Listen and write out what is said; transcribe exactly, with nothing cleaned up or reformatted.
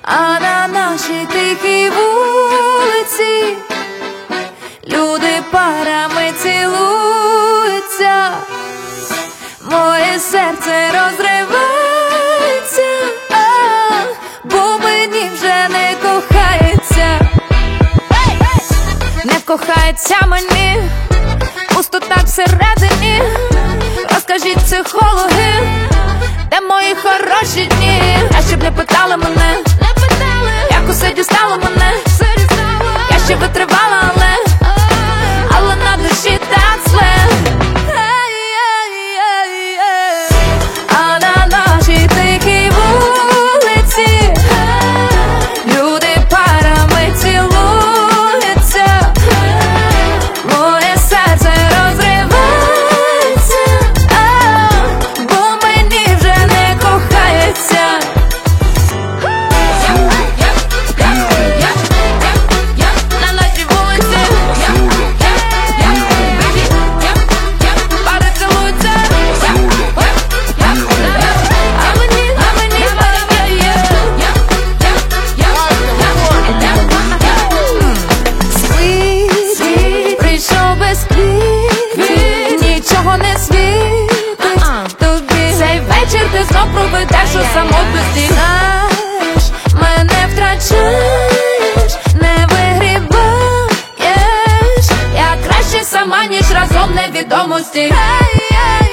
А на нашій тихій вулиці люди парами цілуються, моє серце розривається, а, бо мені вже не кохається. Не кохається мені, пусто так всередині. Розкажіть психологи, де мої хороші дні? А щоб не питали мене, як усе дістало мене. Я ще витривала, але Але на душі так зле. А на нашій тихій вулиці люди парами цілуються, моє серце розривається, а, бо мені вже не кохається. На нашій вулиці пари цілуються, а мені, а мені світ прийшов без квітів, нічого не світить тобі. Цей вечір ти знов проведеш у самотності. Знаєш, мене втрачаєш, не вигрібаєш. Я краще сама, ніж разом невідомості.